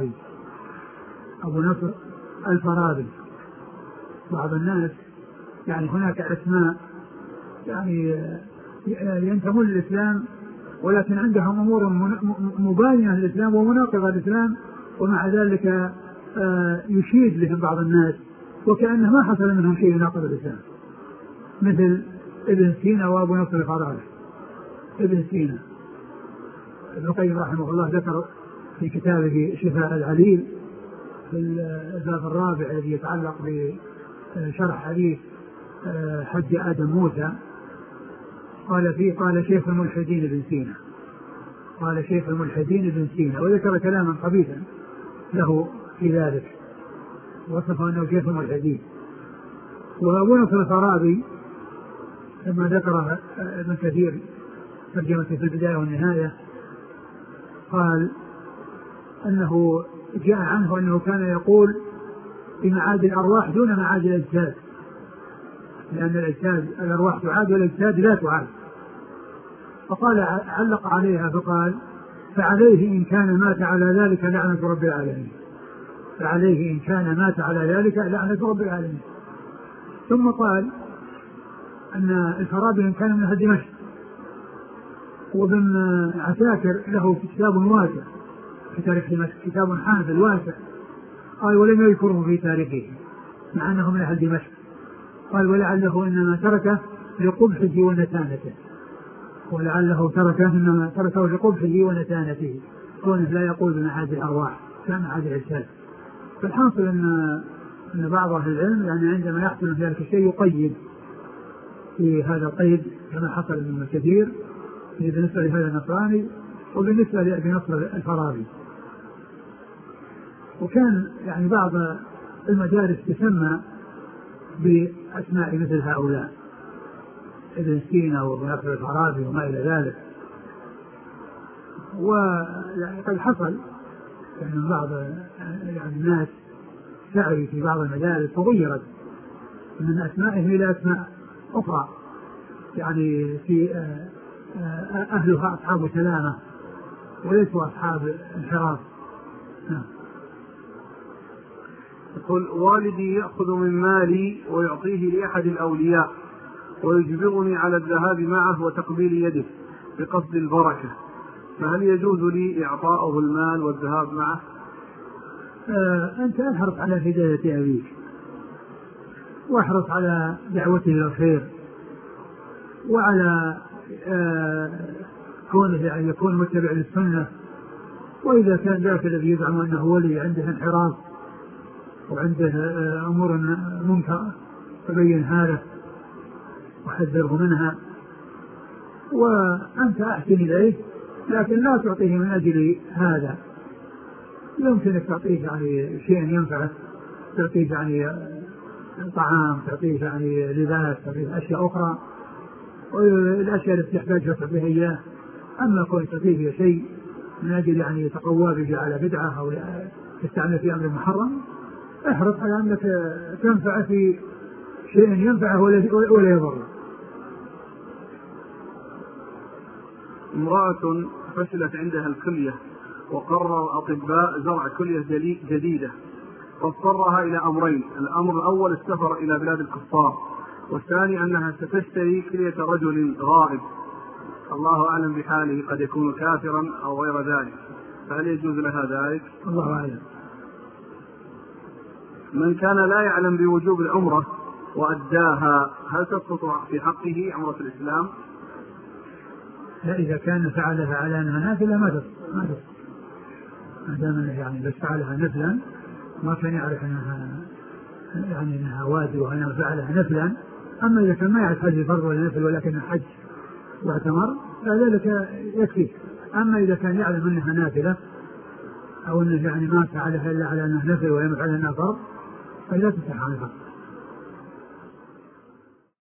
الفارابي. بعض الناس يعني هناك أسماء يعني ينتمون للإسلام ولكن عندهم أمور مباينة للإسلام ومناقضة للإسلام، ومع ذلك يشيد لهم بعض الناس وكأنه ما حصل منهم شيء يناقض الإسلام، مثل ابن سينا وأبو نصر الفارابي. ابن سينا ابن القيم رحمه الله ذكر في كتابه شفاء العليل في الباب الرابع الذي يتعلق بشرح حديث حج آدم موسى، قال شيخ الملحدين ابن سينا، وذكر كلاما قبيحا له في ذلك، وصفه أنه شيخ الملحدين. وأبو نصر الفارابي لما ذكر ابن كثير ترجمة في البداية والنهاية قال أنه جاء عنه أنه كان يقول بمعاد الأرواح دون معاد الأجساد، لأن الأرواح تعاد والأجساد لا تعاد. فقال علق عليها فقال: فعليه إن كان مات على ذلك لعنة رب العالمين. فعليه إن كان مات على ذلك لعنة رب العالمين. ثم قال أن الفارابي كان من أهل دمشق، وابن عساكر له كتاب واسع في تاريخ دمشق، كتاب حافل واسع، قال ولم يذكره في تاريخه مع أنه من أهل دمشق. قال ولعله إنما تركه لقبحه ونتانته، لقبحه ونتانته، كونه لا يقول بمعاد الأرواح كمعاد الأجساد. فالحاصل أن بعض أهل العلم يعني عندما يحصل ذلك الشيء يقيد في هذا القيد كما حصل من كثير بالنسبة لهذا النصراني وبالنسبة لأبي نصر الفارابي. وكان يعني بعض المدارس تسمى بأسماء مثل هؤلاء، ابن سينا وابن نصر الفارابي وما إلى ذلك. وقد حصل يعني بعض يعني الناس سعي في بعض المدارس وغيرت من أسمائهم إلى أسماء أخرى، يعني في أهلها أصحاب سلامة وليسوا أصحاب انحراف. يقول: والدي يأخذ من مالي ويعطيه لأحد الأولياء ويجبرني على الذهاب معه وتقبيل يده بقصد البركة، فهل يجوز لي إعطاءه المال والذهاب معه؟ أنت أحرص على هداية أبيك، واحرص على دعوته إلى الخير وعلى كونه يعني يكون متبع للسنة. وإذا كان ذاك الذي يزعم أنه ولي عنده انحراف وعنده أمور منكرة فبينها له وحذره منها، وأنت أحسن إليه لكن لا تعطيه من أجل هذا. يمكنك تعطيه يعني شيء ينفعه، تعطيه يعني طعام، تعطيه يعني لباس، تعطيه أشياء أخرى، والأشياء التي تحتاجها تعطيها إياه. أما كون تعطيه شيء من أجل يعني يتقوى به على بدعة أو يستعمل في أمر محرم، احرص على أنك تنفع في شيء ينفعه ولا يضره. امرأة فشلت عندها الكلية وقرر الأطباء زرع كلية جديدة، فاضطرها إلى أمرين: الأمر الأول السفر إلى بلاد الكفار، والثاني أنها ستشتري كلية رجل غائب الله أعلم بحاله، قد يكون كافرا أو غير ذلك، فهل يجوز لها ذلك؟ الله أعلم. من كان لا يعلم بوجوب العمرة وأداها هل تسقط في حقه عمرة الإسلام؟ لا، إذا كان فعلها على أنها نافلة ما تسقط، ما دام يعني بس فعلها نفلا ما كان يعرف أنها يعني أنها واجب وأنها فعلها نفلا. أما إذا كان ما يعرف هذه فرض ولا نفل ولكن حج واعتمر فذلك يكفي. أما إذا كان يعلم أنها نافلة أو أنه يعني ما فعلها إلا على أنها نفل ويعلم على أنها فرض فلا تصح عنها.